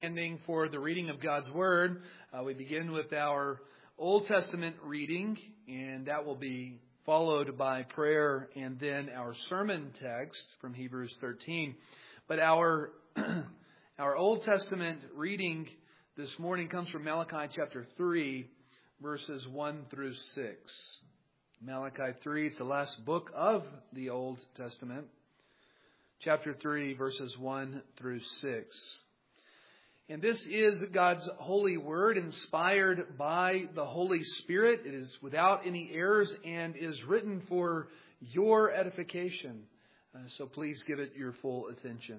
Standing for the reading of God's Word, we begin with our Old Testament reading, and that will be followed by prayer and then our sermon text from Hebrews 13. But our Old Testament reading this morning comes from Malachi chapter 3, verses 1 through 6. Malachi 3 is the last book of the Old Testament. Chapter 3, verses 1 through 6. And this is God's holy word, inspired by the Holy Spirit. It is without any errors and is written for your edification. So please give it your full attention.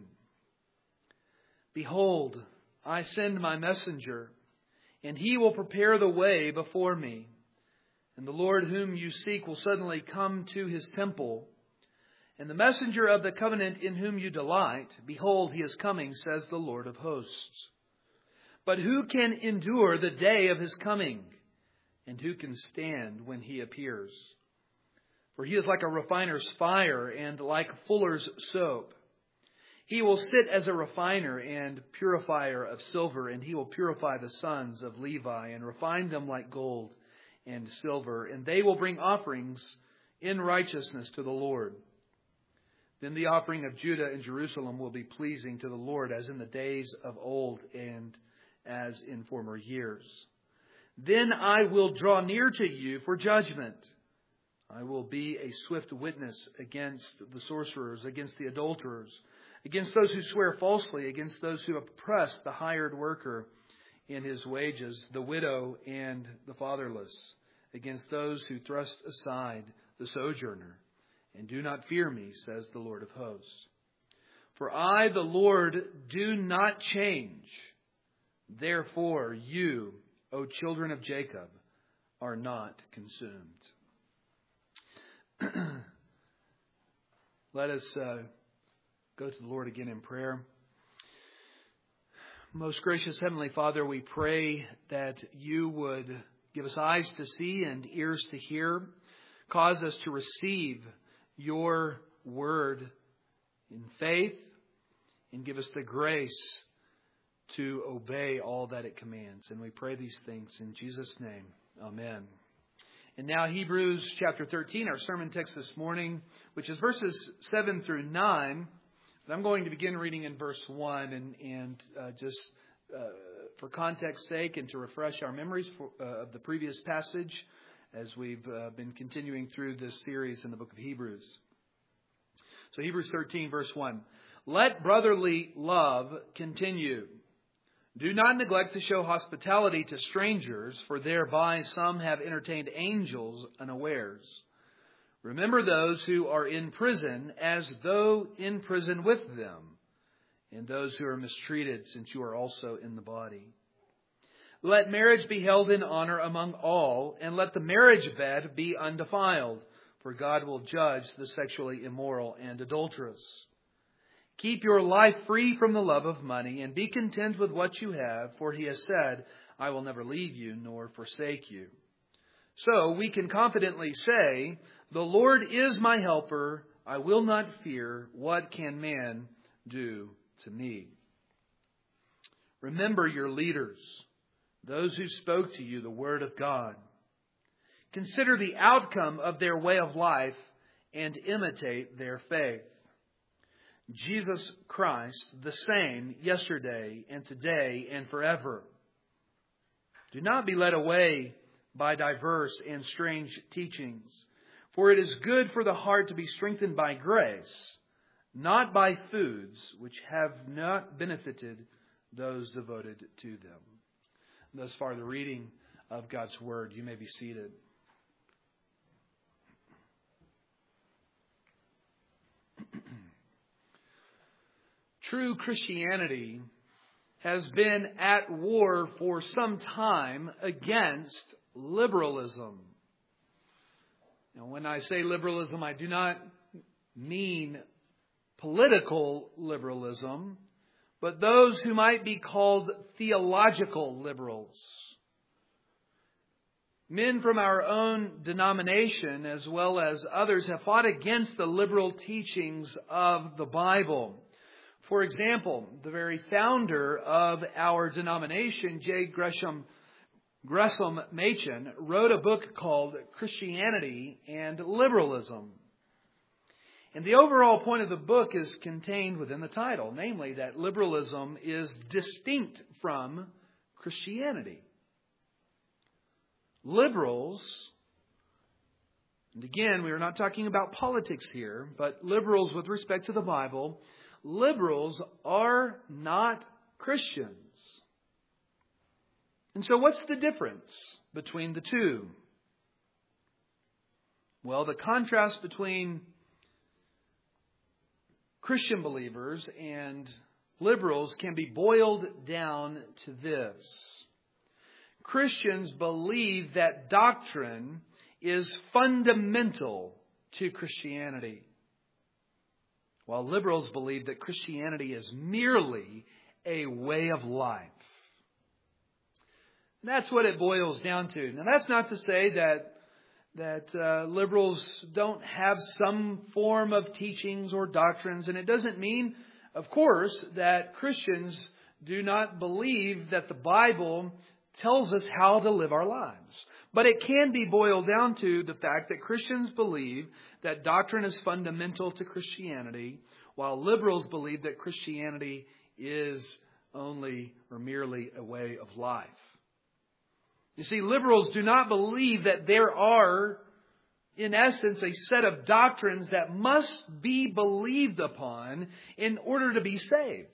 Behold, I send my messenger, and he will prepare the way before me. And the Lord whom you seek will suddenly come to his temple. And the messenger of the covenant in whom you delight, behold, he is coming, says the Lord of hosts. But who can endure the day of his coming? And who can stand when he appears? For he is like a refiner's fire and like fuller's soap. He will sit as a refiner and purifier of silver, and he will purify the sons of Levi and refine them like gold and silver. And they will bring offerings in righteousness to the Lord. Then the offering of Judah and Jerusalem will be pleasing to the Lord, as in the days of old and as in former years. Then I will draw near to you for judgment. I will be a swift witness against the sorcerers, against the adulterers, against those who swear falsely, against those who oppress the hired worker in his wages, the widow and the fatherless, against those who thrust aside the sojourner, and do not fear me, says the Lord of hosts. For I, the Lord, do not change. Therefore, you, O children of Jacob, are not consumed. Let us go to the Lord again in prayer. Most gracious Heavenly Father, we pray that you would give us eyes to see and ears to hear. Cause us to receive your word in faith, and give us the grace to obey all that it commands. And we pray these things in Jesus' name. Amen. And now Hebrews chapter 13, our sermon text this morning, which is verses 7 through 9. But I'm going to begin reading in verse 1 and just for context sake and to refresh our memories of the previous passage as we've been continuing through this series in the book of Hebrews. So Hebrews 13, verse 1. Let brotherly love continue. Do not neglect to show hospitality to strangers, for thereby some have entertained angels unawares. Remember those who are in prison as though in prison with them, and those who are mistreated, since you are also in the body. Let marriage be held in honor among all, and let the marriage bed be undefiled, for God will judge the sexually immoral and adulterous. Keep your life free from the love of money, and be content with what you have, for he has said, I will never leave you nor forsake you. So we can confidently say, the Lord is my helper. I will not fear. What can man do to me? Remember your leaders, those who spoke to you the word of God. Consider the outcome of their way of life and imitate their faith. Jesus Christ, the same yesterday and today and forever. Do not be led away by diverse and strange teachings, for it is good for the heart to be strengthened by grace, not by foods which have not benefited those devoted to them. Thus far, the reading of God's Word. You may be seated. True Christianity has been at war for some time against liberalism. Now, when I say liberalism, I do not mean political liberalism, but those who might be called theological liberals. Men from our own denomination, as well as others, have fought against the liberal teachings of the Bible. For example, the very founder of our denomination, J. Gresham Machen, wrote a book called Christianity and Liberalism. And the overall point of the book is contained within the title, namely that liberalism is distinct from Christianity. Liberals, and again, we are not talking about politics here, but liberals with respect to the Bible, liberals are not Christians. And so what's the difference between the two? Well, the contrast between Christian believers and liberals can be boiled down to this. Christians believe that doctrine is fundamental to Christianity, while liberals believe that Christianity is merely a way of life. That's what it boils down to. Now, that's not to say that liberals don't have some form of teachings or doctrines. And it doesn't mean, of course, that Christians do not believe that the Bible tells us how to live our lives. But it can be boiled down to the fact that Christians believe that doctrine is fundamental to Christianity, while liberals believe that Christianity is only or merely a way of life. You see, liberals do not believe that there are, in essence, a set of doctrines that must be believed upon in order to be saved.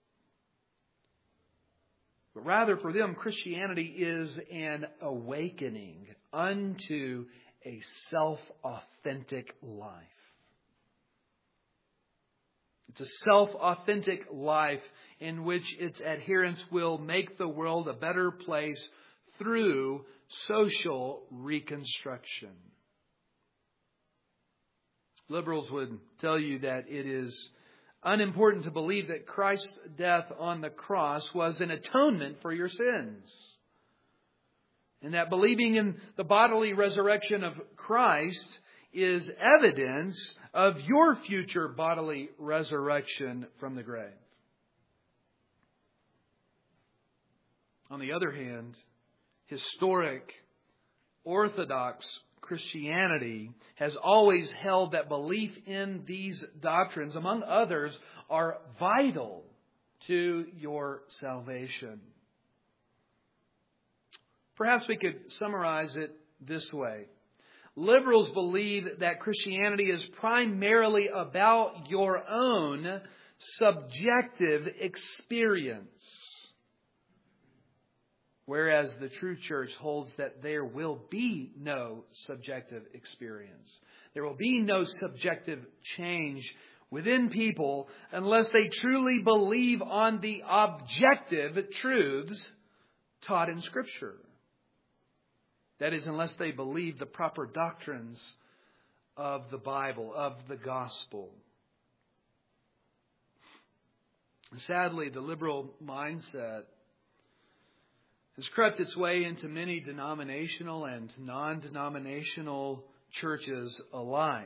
But rather, for them, Christianity is an awakening unto a self-authentic life. It's a self-authentic life in which its adherents will make the world a better place through social reconstruction. Liberals would tell you that it is unimportant to believe that Christ's death on the cross was an atonement for your sins, and that believing in the bodily resurrection of Christ is evidence of your future bodily resurrection from the grave. On the other hand, historic Orthodox Christianity has always held that belief in these doctrines, among others, are vital to your salvation. Perhaps we could summarize it this way. Liberals believe that Christianity is primarily about your own subjective experience, whereas the true church holds that there will be no subjective experience. There will be no subjective change within people unless they truly believe on the objective truths taught in Scripture. That is, unless they believe the proper doctrines of the Bible, of the gospel. Sadly, the liberal mindset has crept its way into many denominational and non-denominational churches alike.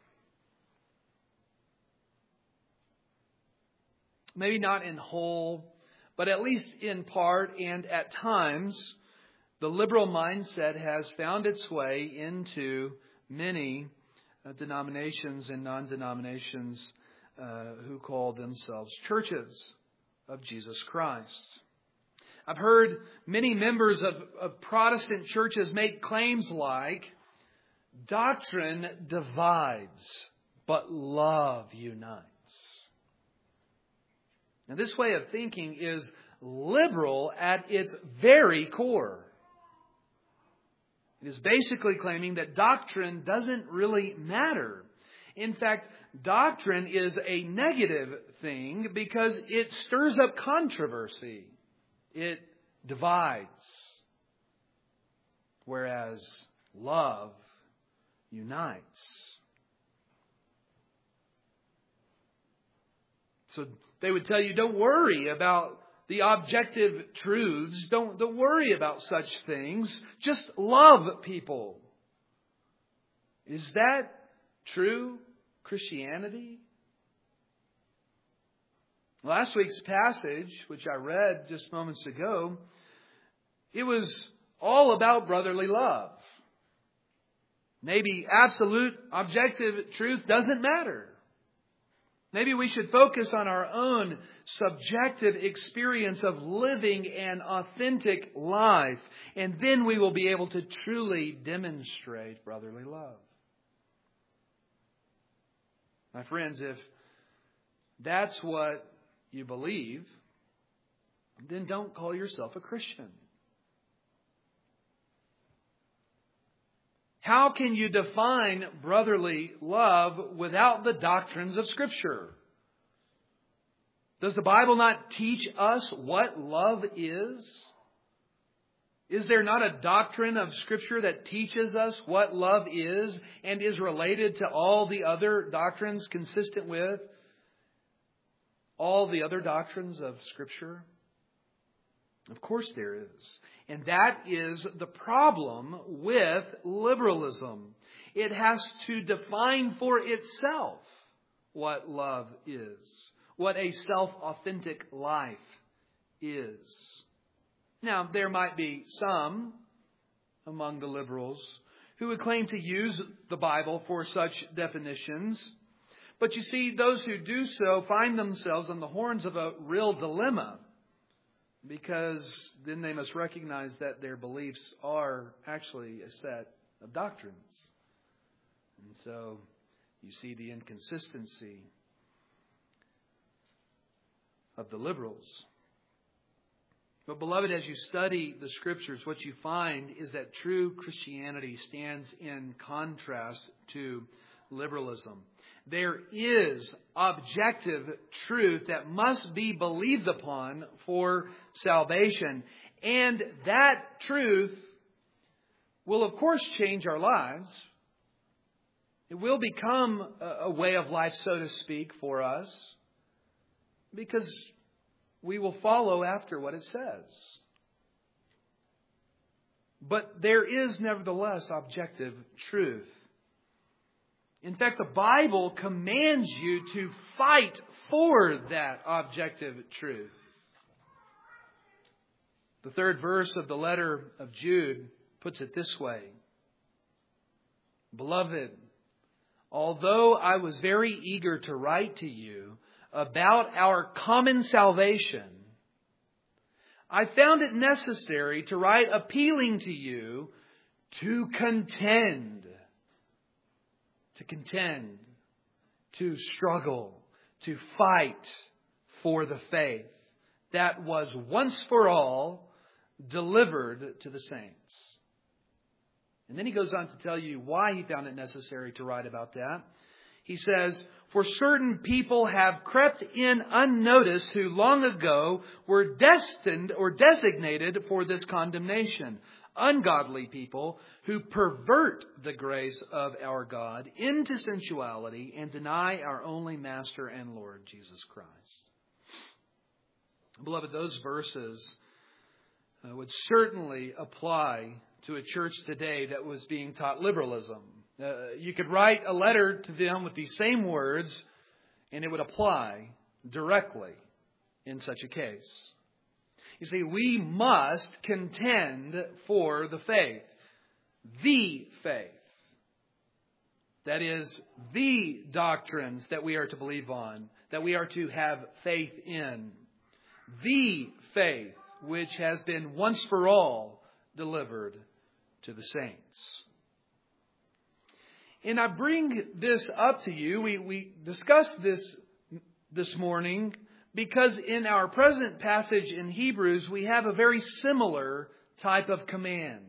Maybe not in whole, but at least in part and at times, the liberal mindset has found its way into many denominations and non-denominations who call themselves churches of Jesus Christ. I've heard many members of Protestant churches make claims like, doctrine divides, but love unites. Now, this way of thinking is liberal at its very core. It is basically claiming that doctrine doesn't really matter. In fact, doctrine is a negative thing because it stirs up controversy. It divides, whereas love unites. So they would tell you, don't worry about the objective truths. Don't worry about such things. Just love people. Is that true Christianity? Last week's passage, which I read just moments ago, it was all about brotherly love. Maybe absolute objective truth doesn't matter. Maybe we should focus on our own subjective experience of living an authentic life, and then we will be able to truly demonstrate brotherly love. My friends, if that's what you believe, then don't call yourself a Christian. How can you define brotherly love without the doctrines of Scripture? Does the Bible not teach us what love is? Is there not a doctrine of Scripture that teaches us what love is and is related to all the other doctrines, consistent with all the other doctrines of Scripture? Of course there is. And that is the problem with liberalism. It has to define for itself what love is, what a self-authentic life is. Now, there might be some among the liberals who would claim to use the Bible for such definitions. But you see, those who do so find themselves on the horns of a real dilemma, because then they must recognize that their beliefs are actually a set of doctrines. And so you see the inconsistency of the liberals. But beloved, as you study the Scriptures, what you find is that true Christianity stands in contrast to liberalism. There is objective truth that must be believed upon for salvation. And that truth will, of course, change our lives. It will become a way of life, so to speak, for us, because we will follow after what it says. But there is nevertheless objective truth. In fact, the Bible commands you to fight for that objective truth. The third verse of the letter of Jude puts it this way. Beloved, although I was very eager to write to you about our common salvation, I found it necessary to write appealing to you to contend, to struggle, to fight for the faith that was once for all delivered to the saints. And then he goes on to tell you why he found it necessary to write about that. He says, for certain people have crept in unnoticed who long ago were destined or designated for this condemnation. Ungodly people who pervert the grace of our God into sensuality and deny our only Master and Lord, Jesus Christ. Beloved, those verses would certainly apply to a church today that was being taught liberalism. You could write a letter to them with these same words, and it would apply directly in such a case. You see, we must contend for the faith. The faith. That is, the doctrines that we are to believe on, that we are to have faith in. The faith which has been once for all delivered to the saints. And I bring this up to you. We discussed this morning because in our present passage in Hebrews, we have a very similar type of command.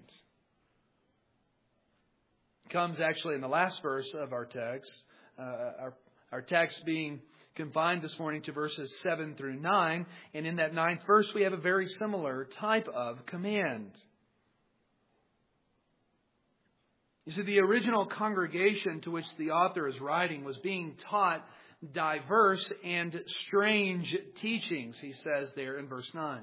It comes actually in the last verse of our text. Our text being confined this morning to verses 7 through 9. And in that 9th verse, we have a very similar type of command. You see, the original congregation to which the author is writing was being taught diverse and strange teachings, he says there in verse 9.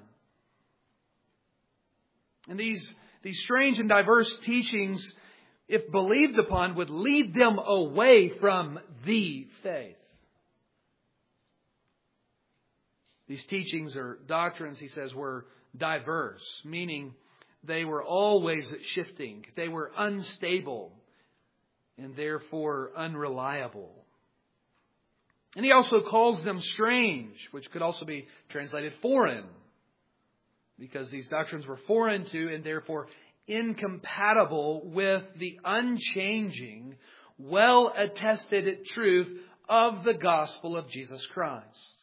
And these strange and diverse teachings, if believed upon, would lead them away from the faith. These teachings or doctrines, he says, were diverse, meaning they were always shifting. They were unstable and therefore unreliable. And he also calls them strange, which could also be translated foreign, because these doctrines were foreign to and therefore incompatible with the unchanging, well-attested truth of the gospel of Jesus Christ.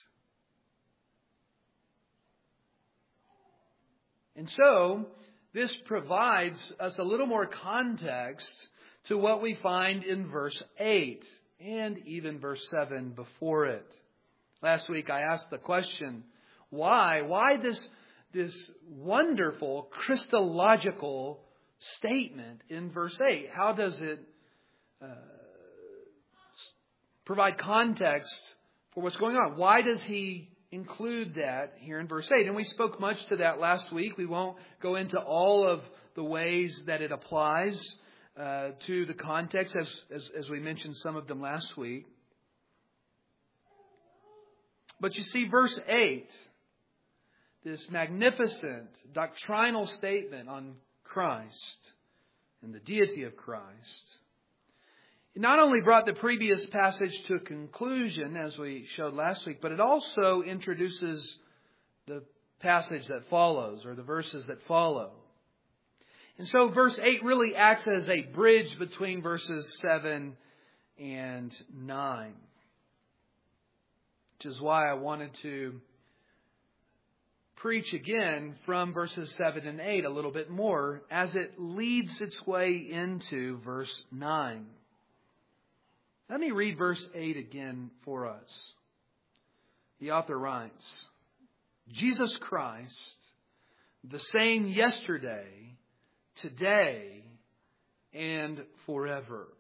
And so, this provides us a little more context to what we find in verse 8 and even verse 7 before it. Last week I asked the question, why? Why this wonderful Christological statement in verse 8? How does it provide context for what's going on? Why does he include that here in verse 8? And we spoke much to that last week. We won't go into all of the ways that it applies to the context as we mentioned some of them last week. But you see, verse 8, this magnificent doctrinal statement on Christ and the deity of Christ, it not only brought the previous passage to a conclusion, as we showed last week, but it also introduces the passage that follows, or the verses that follow. And so verse 8 really acts as a bridge between verses 7 and 9. Which is why I wanted to preach again from verses 7 and 8 a little bit more as it leads its way into verse 9. Let me read verse 8 again for us. The author writes, Jesus Christ, the same yesterday, today, and forever.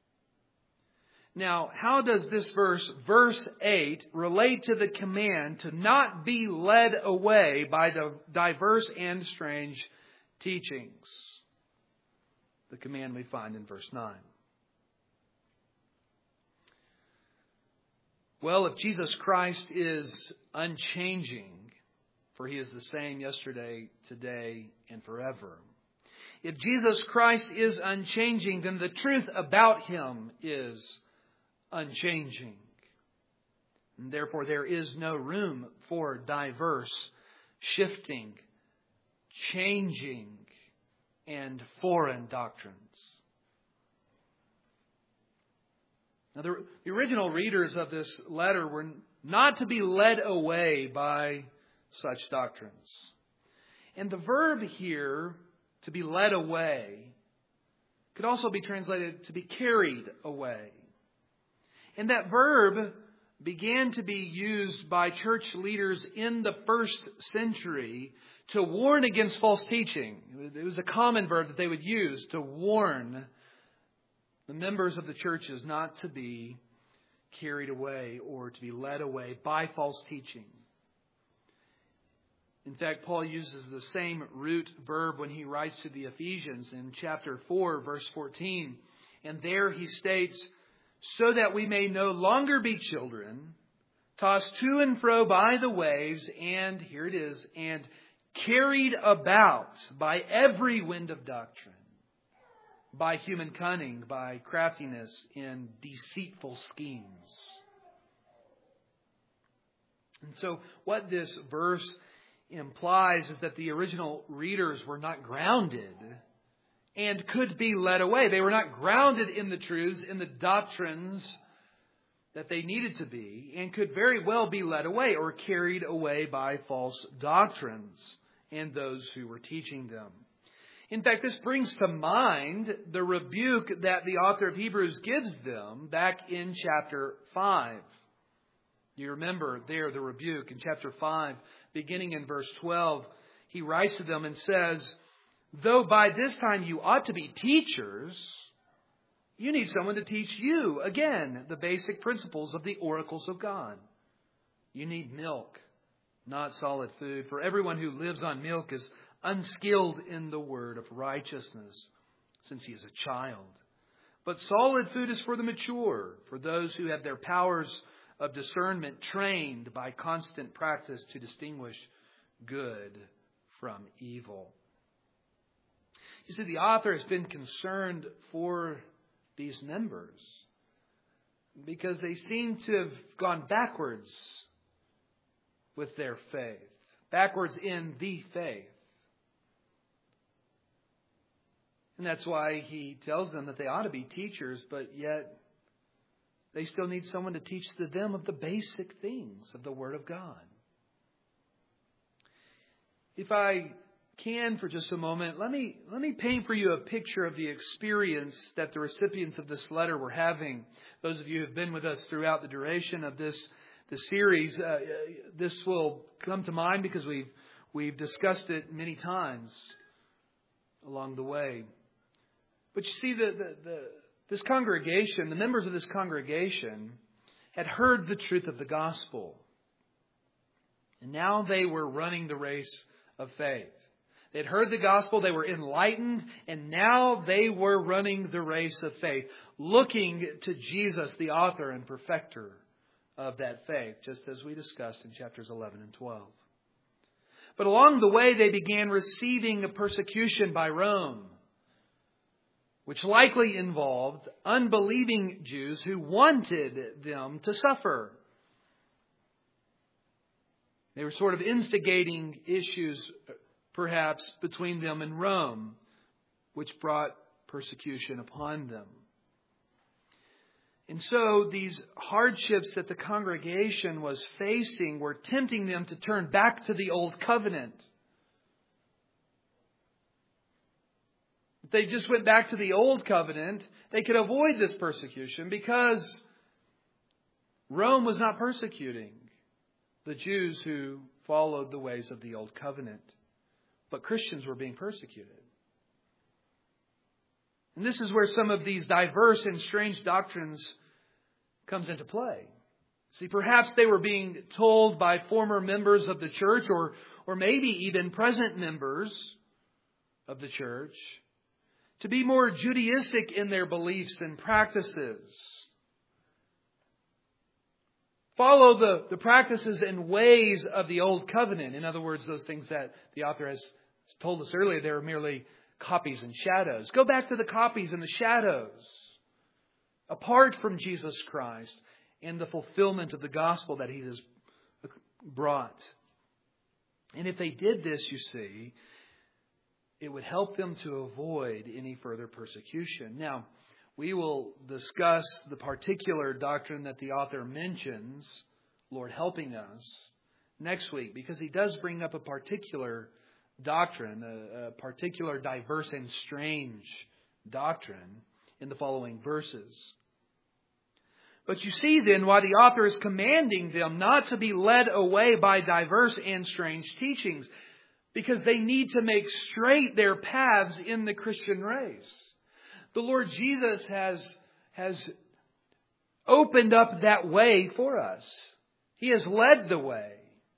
Now, how does this verse 8, relate to the command to not be led away by the diverse and strange teachings? The command we find in verse 9. Well, if Jesus Christ is unchanging, for He is the same yesterday, today, and forever. If Jesus Christ is unchanging, then the truth about Him is unchanging. And therefore, there is no room for diverse, shifting, changing, and foreign doctrines. Now, the original readers of this letter were not to be led away by such doctrines. And the verb here, to be led away, could also be translated to be carried away. And that verb began to be used by church leaders in the first century to warn against false teaching. It was a common verb that they would use to warn the members of the churches not to be carried away or to be led away by false teaching. In fact, Paul uses the same root verb when he writes to the Ephesians in chapter 4, verse 14. And there he states, so that we may no longer be children, tossed to and fro by the waves, and, here it is, and carried about by every wind of doctrine, by human cunning, by craftiness in deceitful schemes. And so what this verse implies is that the original readers were not grounded and could be led away. They were not grounded in the truths, in the doctrines that they needed to be, and could very well be led away or carried away by false doctrines and those who were teaching them. In fact, this brings to mind the rebuke that the author of Hebrews gives them back in chapter 5. You remember there the rebuke in chapter 5, beginning in verse 12. He writes to them and says, though by this time you ought to be teachers, you need someone to teach you, again, the basic principles of the oracles of God. You need milk, not solid food. For everyone who lives on milk is unskilled in the word of righteousness, since he is a child. But solid food is for the mature, for those who have their powers of discernment, trained by constant practice to distinguish good from evil. You see, the author has been concerned for these members because they seem to have gone backwards with their faith, backwards in the faith. And that's why he tells them that they ought to be teachers, but yet they still need someone to teach to them of the basic things of the Word of God. If I can for just a moment, let me paint for you a picture of the experience that the recipients of this letter were having. Those of you who have been with us throughout the duration of this series, this will come to mind because we've discussed it many times along the way. But you see, this congregation, the members of this congregation, had heard the truth of the gospel. And now they were running the race of faith. They'd heard the gospel, they were enlightened, and now they were running the race of faith, looking to Jesus, the author and perfecter of that faith, just as we discussed in chapters 11 and 12. But along the way, they began receiving a persecution by Rome, which likely involved unbelieving Jews who wanted them to suffer. They were sort of instigating issues, perhaps, between them and Rome, which brought persecution upon them. And so these hardships that the congregation was facing were tempting them to turn back to the old covenant. If they just went back to the old covenant, they could avoid this persecution because Rome was not persecuting the Jews who followed the ways of the old covenant. But Christians were being persecuted. And this is where some of these diverse and strange doctrines comes into play. See, perhaps they were being told by former members of the church or maybe even present members of the church to be more Judaistic in their beliefs and practices. Follow the practices and ways of the old covenant. In other words, those things that the author has told us earlier, they were merely copies and shadows. Go back to the copies and the shadows, apart from Jesus Christ and the fulfillment of the gospel that He has brought. And if they did this, you see, it would help them to avoid any further persecution. Now, we will discuss the particular doctrine that the author mentions, Lord helping us, next week, because he does bring up a particular doctrine, a particular diverse and strange doctrine in the following verses. But you see then why the author is commanding them not to be led away by diverse and strange teachings, because they need to make straight their paths in the Christian race. The Lord Jesus has opened up that way for us. He has led the way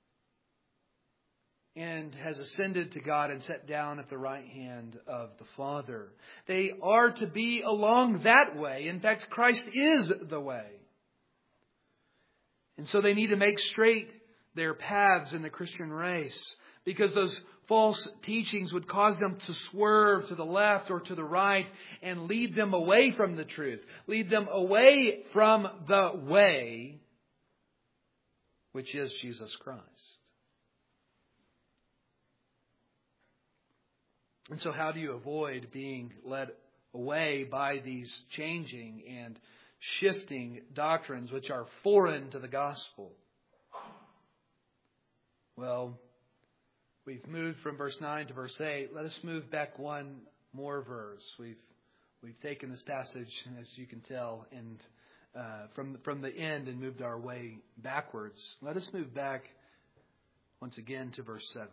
and has ascended to God and sat down at the right hand of the Father. They are to be along that way. In fact, Christ is the way. And so they need to make straight their paths in the Christian race, because those false teachings would cause them to swerve to the left or to the right and lead them away from the truth. Lead them away from the way, which is Jesus Christ. And so how do you avoid being led away by these changing and shifting doctrines which are foreign to the gospel? Well, we've moved from verse 9 to verse 8. Let us move back one more verse. We've taken this passage, as you can tell, and from the end and moved our way backwards. Let us move back once again to verse 7.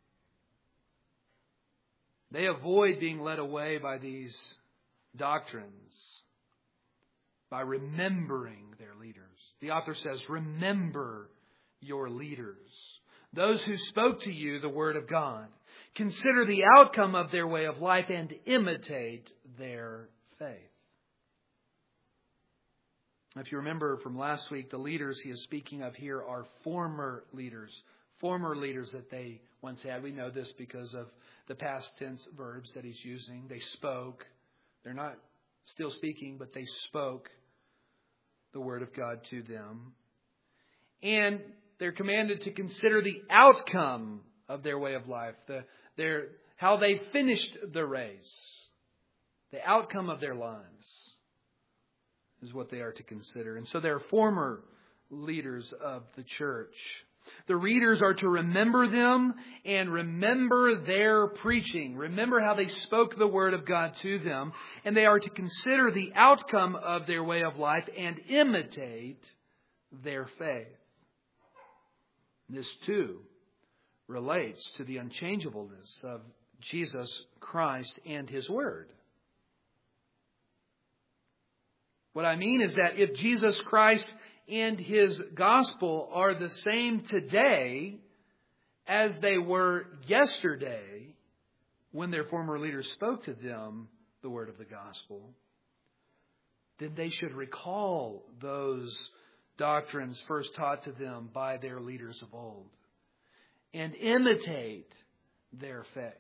They avoid being led away by these doctrines by remembering their leaders. The author says, remember your leaders, those who spoke to you the word of God. Consider the outcome of their way of life and imitate their faith. If you remember from last week, the leaders he is speaking of here are former leaders that they once had. We know this because of the past tense verbs that he's using. They spoke. They're not still speaking, but they spoke the word of God to them. And they're commanded to consider the outcome of their way of life, how they finished the race. The outcome of their lives is what they are to consider. And so they're former leaders of the church. The readers are to remember them and remember their preaching. Remember how they spoke the word of God to them. And they are to consider the outcome of their way of life and imitate their faith. This too relates to the unchangeableness of Jesus Christ and His Word. What I mean is that if Jesus Christ and His gospel are the same today as they were yesterday when their former leaders spoke to them the word of the gospel, then they should recall those doctrines first taught to them by their leaders of old and imitate their faith.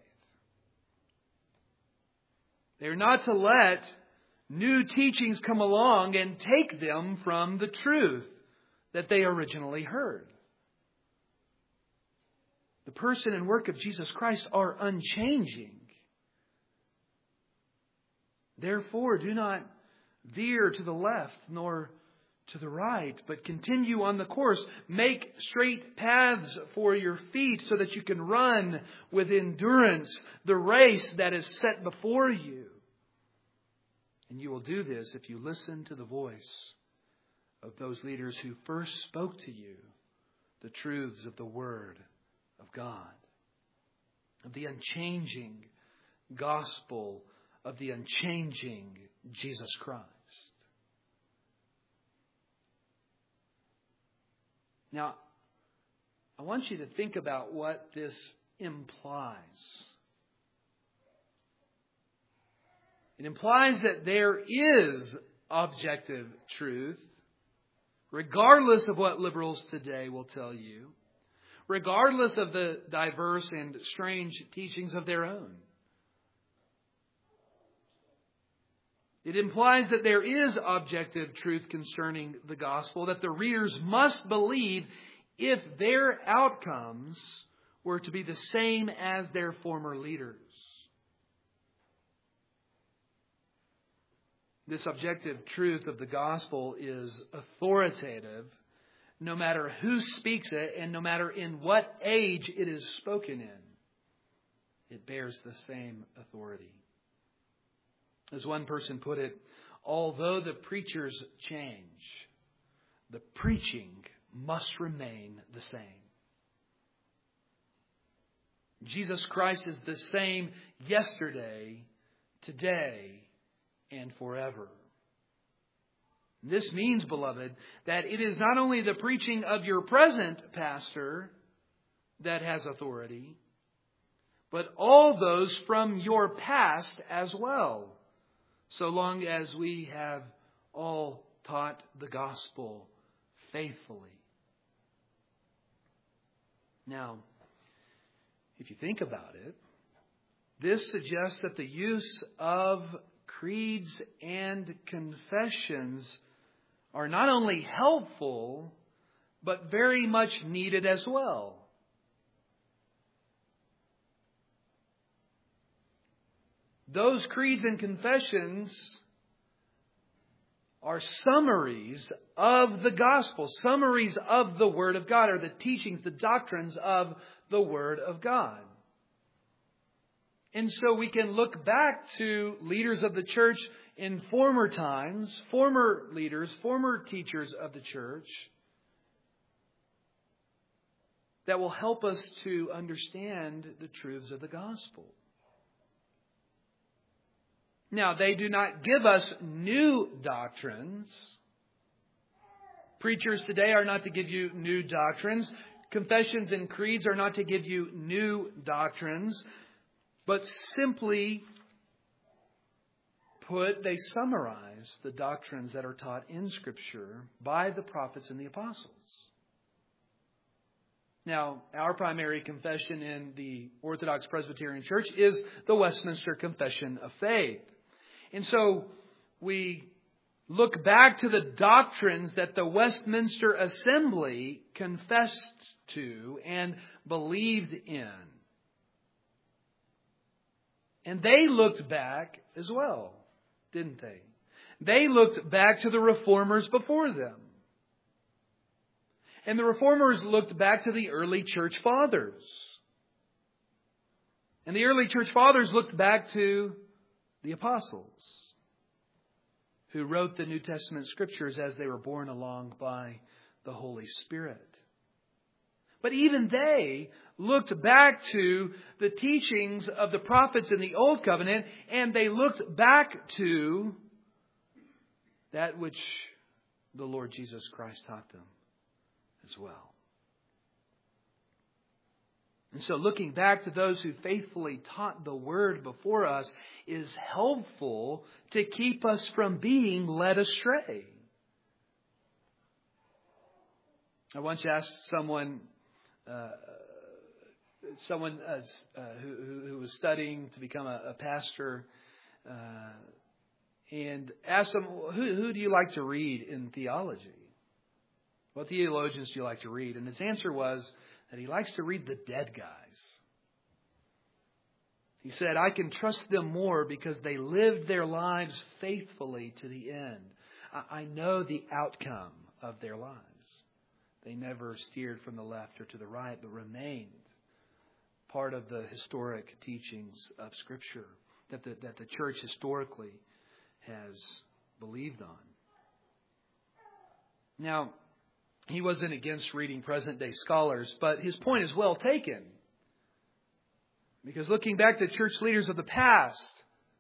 They're not to let new teachings come along and take them from the truth that they originally heard. The person and work of Jesus Christ are unchanging. Therefore, do not veer to the left nor to the right, but continue on the course. Make straight paths for your feet so that you can run with endurance the race that is set before you. And you will do this if you listen to the voice of those leaders who first spoke to you the truths of the Word of God, of the unchanging gospel of the unchanging Jesus Christ. Now, I want you to think about what this implies. It implies that there is objective truth, regardless of what liberals today will tell you, regardless of the diverse and strange teachings of their own. It implies that there is objective truth concerning the gospel that the readers must believe if their outcomes were to be the same as their former leaders. This objective truth of the gospel is authoritative no matter who speaks it and no matter in what age it is spoken in. It bears the same authority. As one person put it, although the preachers change, the preaching must remain the same. Jesus Christ is the same yesterday, today, and forever. This means, beloved, that it is not only the preaching of your present pastor that has authority, but all those from your past as well, so long as we have all taught the gospel faithfully. Now, if you think about it, this suggests that the use of creeds and confessions are not only helpful, but very much needed as well. Those creeds and confessions are summaries of the gospel, summaries of the Word of God, or the teachings, the doctrines of the Word of God. And so we can look back to leaders of the church in former times, former leaders, former teachers of the church, that will help us to understand the truths of the gospel. Now, they do not give us new doctrines. Preachers today are not to give you new doctrines. Confessions and creeds are not to give you new doctrines, but simply they summarize the doctrines that are taught in Scripture by the prophets and the apostles. Now, our primary confession in the Orthodox Presbyterian Church is the Westminster Confession of Faith. And so we look back to the doctrines that the Westminster Assembly confessed to and believed in. And they looked back as well, didn't they? They looked back to the Reformers before them. And the Reformers looked back to the early Church Fathers. And the early Church Fathers looked back to the Apostles, who wrote the New Testament Scriptures as they were borne along by the Holy Spirit. But even they looked back to the teachings of the prophets in the Old Covenant, and they looked back to that which the Lord Jesus Christ taught them as well. And so looking back to those who faithfully taught the Word before us is helpful to keep us from being led astray. I once asked someone who was studying to become a pastor, and asked them, who do you like to read in theology? What theologians do you like to read? And his answer was that he likes to read the dead guys. He said, I can trust them more because they lived their lives faithfully to the end. I know the outcome of their lives. They never steered from the left or to the right, but remained part of the historic teachings of Scripture that the church historically has believed on. Now, he wasn't against reading present-day scholars, but his point is well taken. Because looking back to church leaders of the past,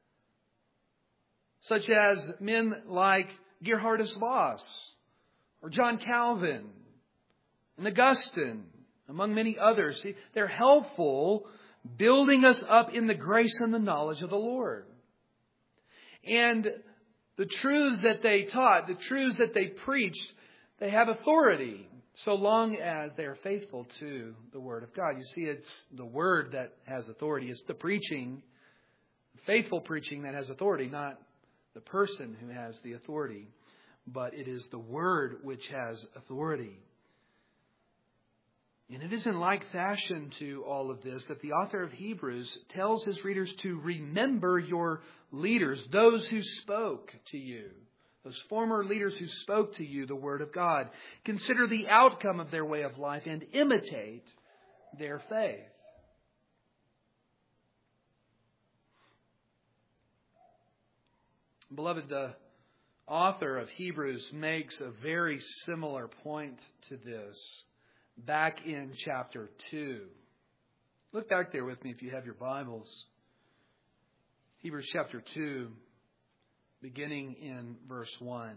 such as men like Geerhardus Vos, or John Calvin, and Augustine, among many others, they're helpful building us up in the grace and the knowledge of the Lord. And the truths that they taught, the truths that they preached, they have authority so long as they are faithful to the Word of God. You see, it's the Word that has authority. It's the preaching, faithful preaching that has authority, not the person who has the authority. But it is the Word which has authority. And it is in like fashion to all of this that the author of Hebrews tells his readers to remember your leaders, those who spoke to you. Those former leaders who spoke to you the Word of God. Consider the outcome of their way of life and imitate their faith. Beloved, the author of Hebrews makes a very similar point to this back in chapter 2. Look back there with me if you have your Bibles. Hebrews chapter 2. Beginning in verse 1.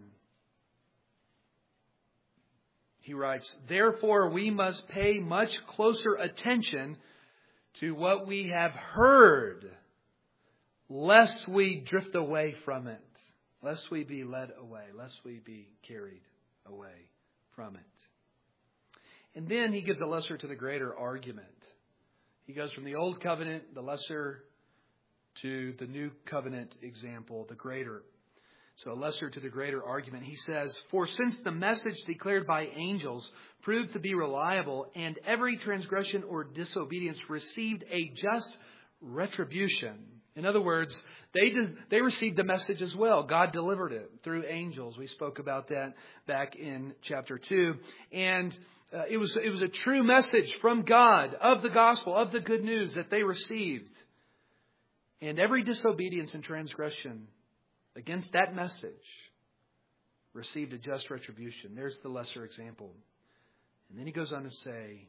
He writes, Therefore we must pay much closer attention to what we have heard, lest we drift away from it, lest we be led away, lest we be carried away from it. And then he gives a lesser to the greater argument. He goes from the old covenant, the lesser, to the new covenant example, the greater. So a lesser to the greater argument. He says, For since the message declared by angels proved to be reliable, and every transgression or disobedience received a just retribution. In other words, they received the message as well. God delivered it through angels. We spoke about that back in chapter 2. And it was a true message from God of the gospel, of the good news that they received. And every disobedience and transgression against that message received a just retribution. There's the lesser example. And then he goes on to say,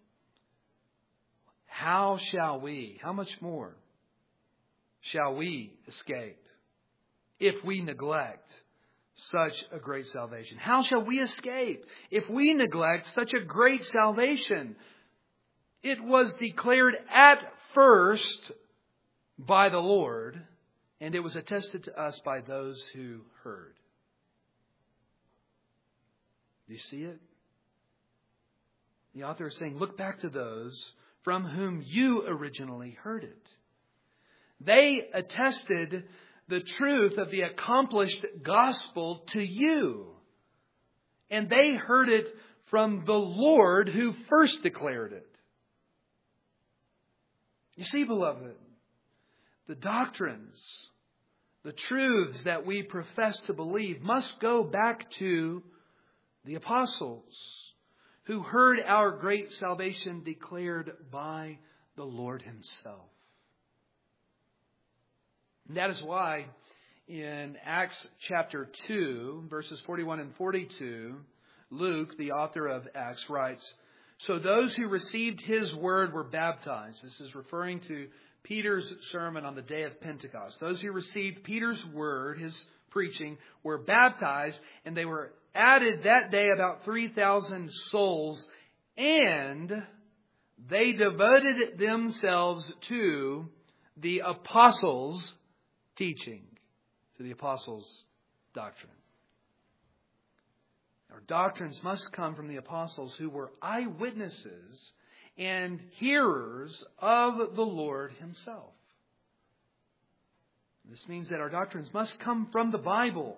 how much more shall we escape if we neglect such a great salvation? How shall we escape if we neglect such a great salvation? It was declared at first by the Lord, and it was attested to us by those who heard. Do you see it? The author is saying, look back to those from whom you originally heard it. They attested the truth of the accomplished gospel to you. And they heard it from the Lord who first declared it. You see, beloved, the doctrines, the truths that we profess to believe must go back to the apostles who heard our great salvation declared by the Lord Himself. And that is why in Acts chapter 2, verses 41 and 42, Luke, the author of Acts, writes, "So those who received His word were baptized." This is referring to Peter's sermon on the day of Pentecost. Those who received Peter's word, his preaching, were baptized, and they were added that day about 3,000 souls, and they devoted themselves to the apostles' teaching, to the apostles' doctrine. Our doctrines must come from the apostles who were eyewitnesses and hearers of the Lord Himself. This means that our doctrines must come from the Bible.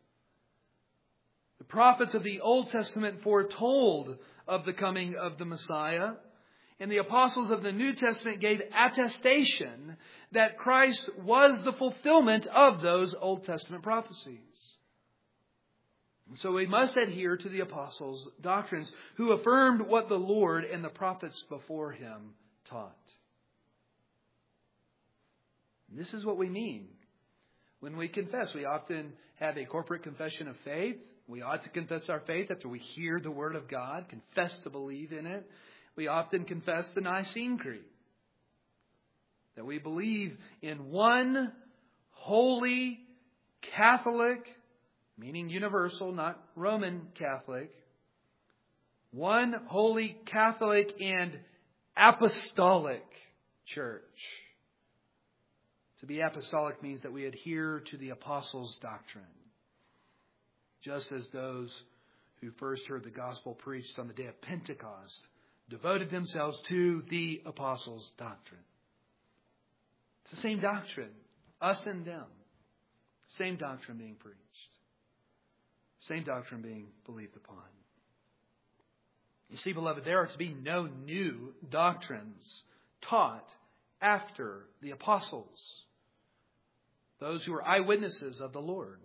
The prophets of the Old Testament foretold of the coming of the Messiah, and the apostles of the New Testament gave attestation that Christ was the fulfillment of those Old Testament prophecies. And so we must adhere to the apostles' doctrines who affirmed what the Lord and the prophets before Him taught. And this is what we mean when we confess. We often have a corporate confession of faith. We ought to confess our faith after we hear the Word of God, confess to believe in it. We often confess the Nicene Creed, that we believe in one holy Catholic, meaning universal, not Roman Catholic, one holy Catholic and apostolic church. To be apostolic means that we adhere to the apostles' doctrine, just as those who first heard the gospel preached on the day of Pentecost devoted themselves to the apostles' doctrine. It's the same doctrine, us and them. Same doctrine being preached. Same doctrine being believed upon. You see, beloved, there are to be no new doctrines taught after the apostles, those who were eyewitnesses of the Lord.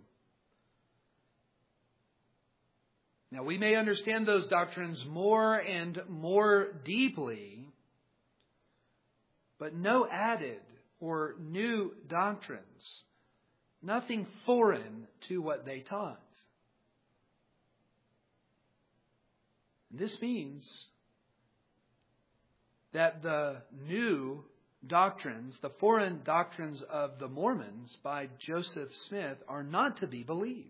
Now, we may understand those doctrines more and more deeply, but no added or new doctrines, nothing foreign to what they taught. This means that the new doctrines, the foreign doctrines of the Mormons by Joseph Smith, are not to be believed.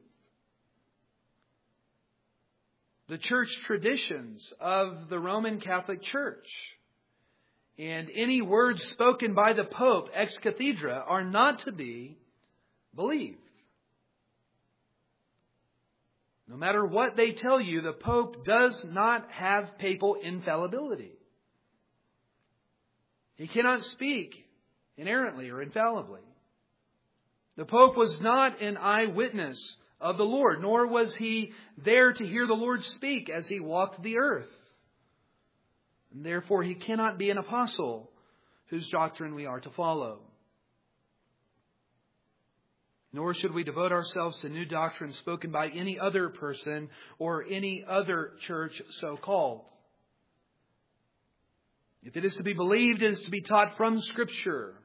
The church traditions of the Roman Catholic Church and any words spoken by the Pope ex cathedra are not to be believed. No matter what they tell you, the Pope does not have papal infallibility. He cannot speak inerrantly or infallibly. The Pope was not an eyewitness of the Lord, nor was he there to hear the Lord speak as he walked the earth. And therefore, he cannot be an apostle whose doctrine we are to follow. Nor should we devote ourselves to new doctrines spoken by any other person or any other church so-called. If it is to be believed, it is to be taught from Scripture.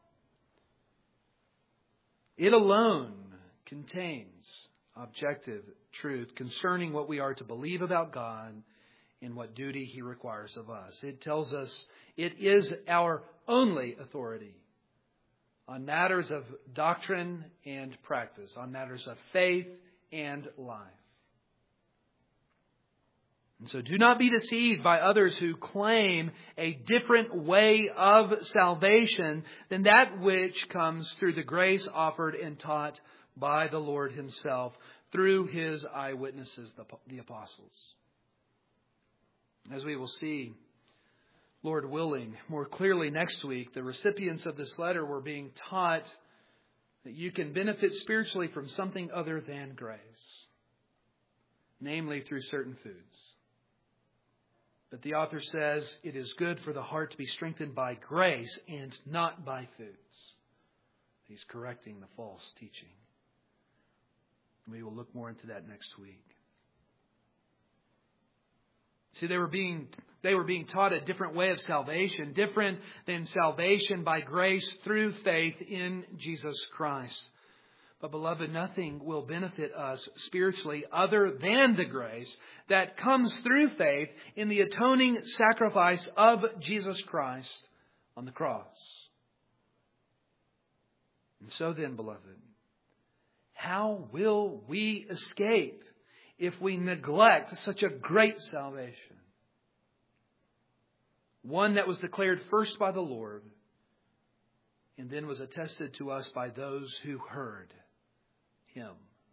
It alone contains objective truth concerning what we are to believe about God and what duty He requires of us. It tells us it is our only authority on matters of doctrine and practice, on matters of faith and life. And so do not be deceived by others who claim a different way of salvation than that which comes through the grace offered and taught by the Lord Himself through His eyewitnesses, the apostles. As we will see, Lord willing, more clearly next week, the recipients of this letter were being taught that you can benefit spiritually from something other than grace, namely through certain foods. But the author says it is good for the heart to be strengthened by grace and not by foods. He's correcting the false teaching. We will look more into that next week. See, they were being taught a different way of salvation, different than salvation by grace through faith in Jesus Christ. But beloved, nothing will benefit us spiritually other than the grace that comes through faith in the atoning sacrifice of Jesus Christ on the cross. And so then, beloved, how will we escape if we neglect such a great salvation? One that was declared first by the Lord and then was attested to us by those who heard Him.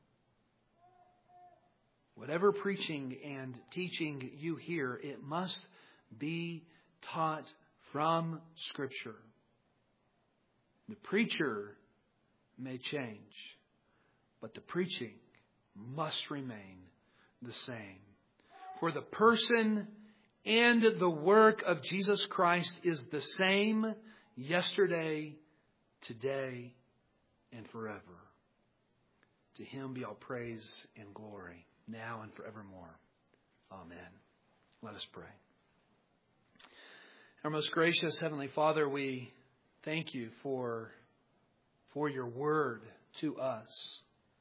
Whatever preaching and teaching you hear, it must be taught from Scripture. The preacher may change, but the preaching must remain the same. For the person and the work of Jesus Christ is the same yesterday, today, and forever. To Him be all praise and glory, now and forevermore. Amen. Let us pray. Our most gracious Heavenly Father, we thank You for Your word to us.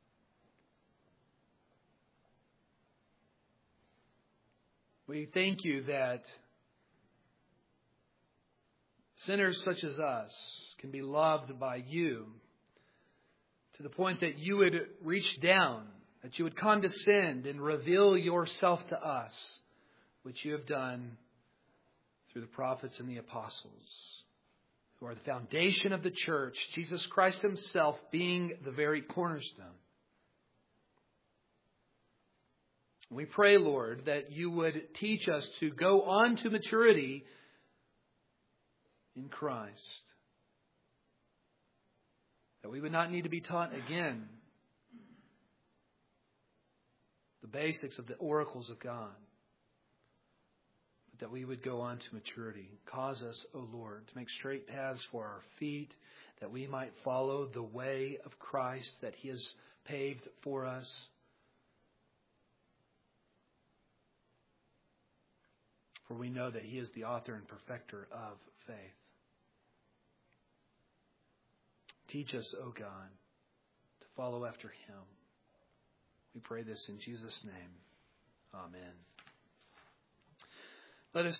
We thank You that sinners such as us can be loved by You to the point that You would reach down, that You would condescend and reveal Yourself to us, which You have done through the prophets and the apostles, who are the foundation of the church, Jesus Christ Himself being the very cornerstone. We pray, Lord, that You would teach us to go on to maturity in Christ. That we would not need to be taught again the basics of the oracles of God, but that we would go on to maturity. Cause us, O Lord, to make straight paths for our feet, that we might follow the way of Christ that He has paved for us. For we know that He is the author and perfecter of faith. Teach us, O God, to follow after Him. We pray this in Jesus' name. Amen. Let us